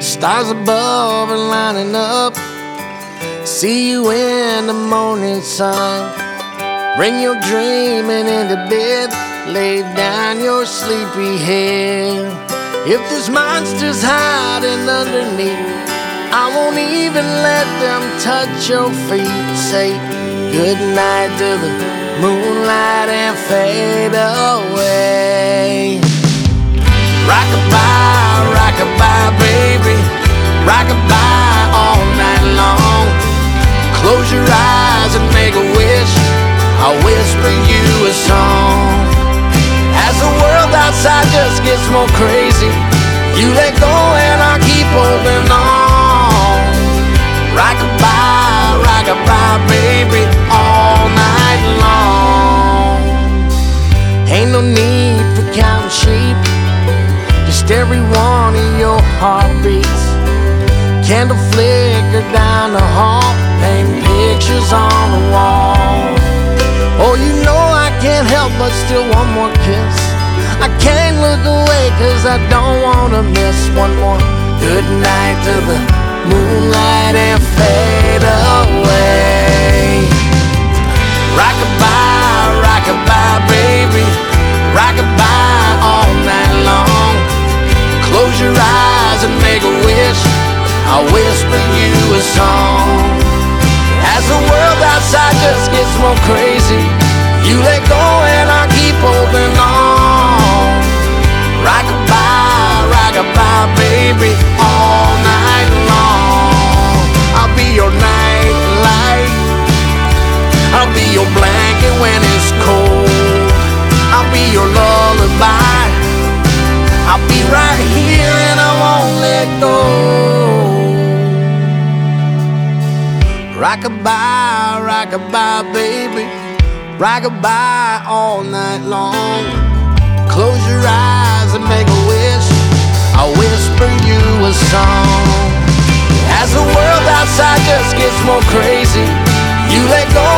Stars above are lining up. See you in the morning sun. Bring your dreaming into bed. Lay down your sleepy head. If there's monsters hiding underneath, I won't even let them touch your feet. Say good night to the moonlight and fade away. Rockabye, rockabye, baby. Rockabye all night long. Close your eyes and make a wish. I'll whisper you a song. As the world outside just gets more crazy, you let go and I'll keep holding on. Rockabye, rockabye, baby, all night long. Ain't no need for counting sheep, just every one of your heartbeats. Candle flicker down the hall, paint pictures on the wall. Oh, you know I can't help but still one more kiss. I can't look away cause I don't wanna miss one more good night to the moonlight and fade away. Rockabye, rockabye, baby. Rockabye all night long. Close your eyes and make a wish. I'll whisper you a song. As the world outside just gets more crazy, you let go and I keep holding on. Rockabye, rockabye, baby, all night long. I'll be your night light. I'll be your blanket when it's cold. I'll be your lullaby. I'll be right here and I won't let go. Rockabye, rockabye, baby. Rockabye all night long. Close your eyes and make a wish. I'll whisper you a song. As the world outside just gets more crazy, you let go